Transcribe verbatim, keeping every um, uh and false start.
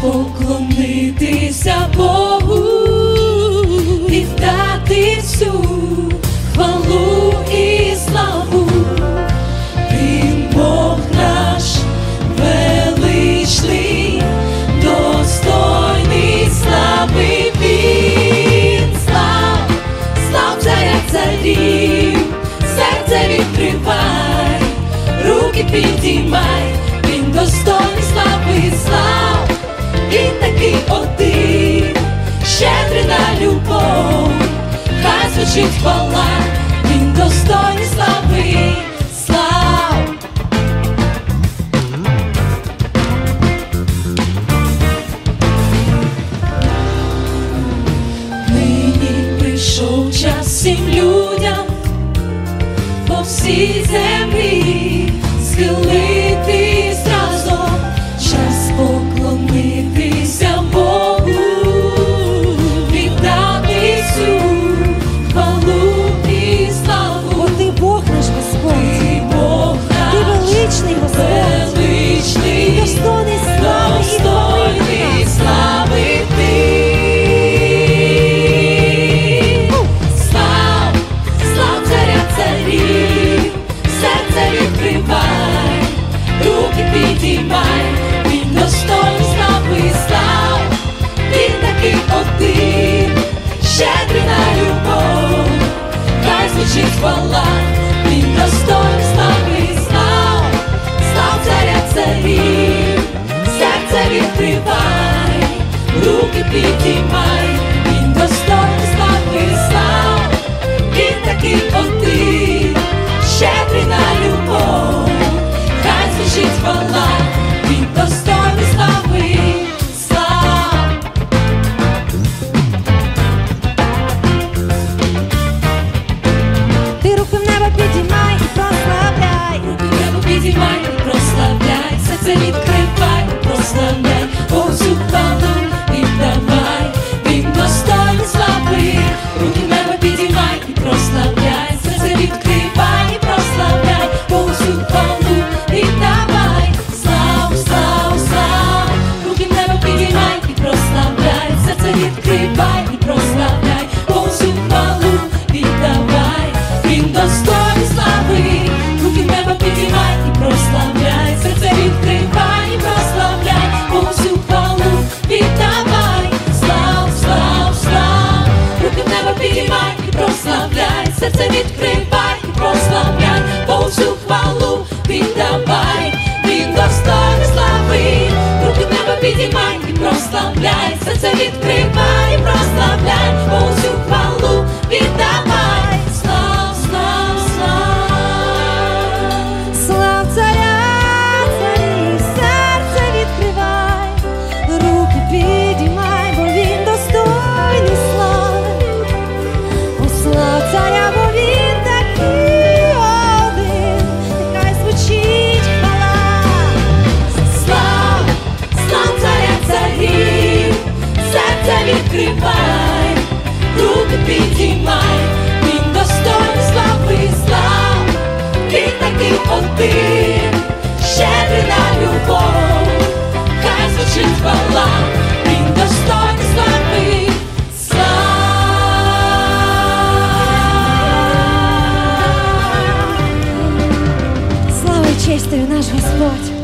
поклонитися Богу, віддати всю хвалу і славу. Він Бог наш величний, достойний слави. Він слав, слав царя царів, серце відкривай, руки підіймай. Він достойний слави, слав, він такий один, щедрий на любов, хай звучить хвала. Він достойний слави, слав. Нині прийшов час всім людям по всій землі схилитись разом, час поклонитися Богу, віддати всю хвалу і славу. Бо ти Бог наш Господь, Ти Бог наш, ти величний Господь, величний, достойний слави і достойний слави ти. Слав, слав царя царів, серце відкривай, руки підіймай. Він достойний слави, слав, він такий один, щедрий на любов, хай звучить хвала. Він достойний слави, слав, слав царя царів, серце відкривай, руки підіймай. Він достойний слави, слав, він такий один, щедрий на любов, хай звучить хвала. Він достойний слави, слав. ти руки в небо підіймай і прославляй, Руки в небо підіймай і прославляй, серце відкривай і прославляй, Богу всю хвалу віддавай. Він достойний слави. Руки в небо підіймай і прославляй, серце відкривай і прославляй, Богу всю хвалу віддавай. Слав, слав, слав. Руки в небо підіймай і прославляй, серце відкривай і прославляй, Богу всю хвалу віддавай. Він достойний слави. Руки в небо підіймай і прославляй, серце відкривай і прославляй, Богу всю хвалу віддавай. Слав, слав, слав. Руки в небо підіймай і прославляй, серце відкривай і прославляй, Богу всю хвалу віддавай. Він достойний слави. Руки в небо підіймай і прославляй, серце відкривай і прославляй, Богу всю хвалу віддавай. Слав, слав, слав. слав царя царів, серце відкривай, руки підіймай, бо він достойний слави. О, слав царя, бо він такий один, нехай звучить хвала. Слав, слав царя царів, серце відкривай, руки підіймай. Він достойний слави, слав, він такий один, щедрий на любов, хай звучить хвала. Він достойний слави, слав. Слава і честь тобі, наш Господь.